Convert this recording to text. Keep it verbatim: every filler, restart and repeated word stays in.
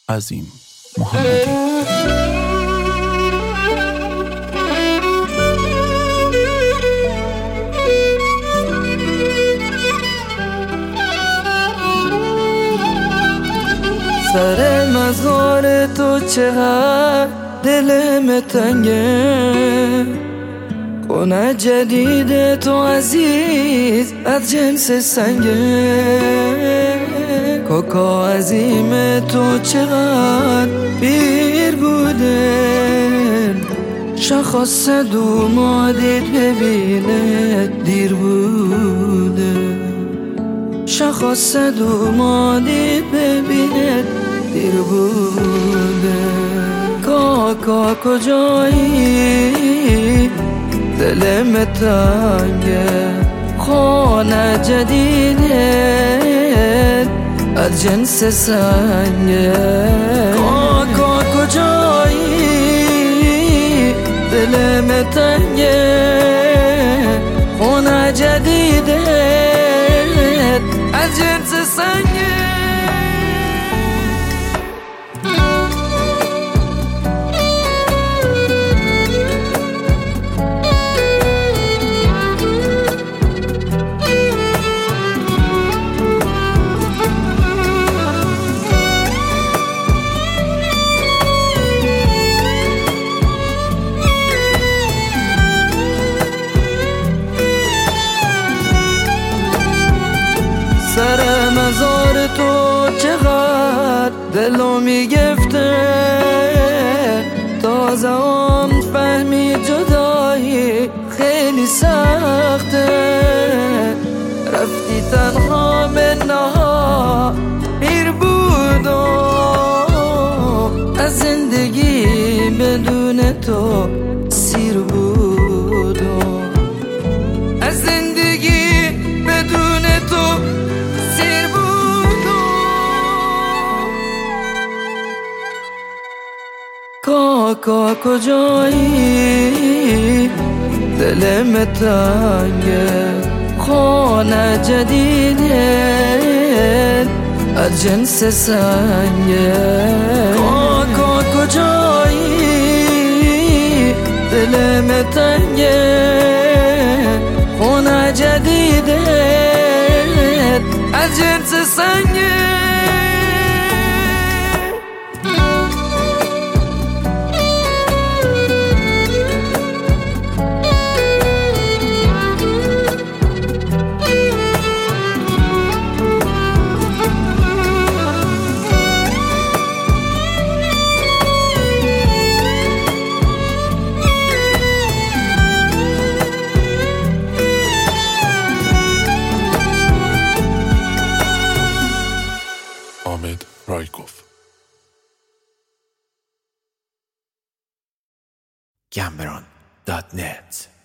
عظیم محمدی. سر مزار تو چقدر دلم تنگه، خونه جدید تو عزیز از جنس سنگه. کاکا عظیم تو چقدر پیر بوده، شخص دومادید ببینه دیر بوده. شخص دومادید ببینه دیر بوده. کاکا کجایی دلم تنگه، خانه جدیده از جنس سنگه. کاکا کجایی دلم تنگه، خانه جدیده از جنس سنگه. سر مزار تو چقدر دلو میگفته، تازه آن فهمی جدایی خیلی سخته. رفتی تنها به نها پیر بودو، از زندگی بدون تو سیر بودو. از زندگی بدون تو کاکا کجایی دلم تنگه، خانه جدیده از جنس سنگه. کاکا کجایی دلم تنگه، خانه جدیده از جنس سنگه. حامد رایکوف. گمبران دات نت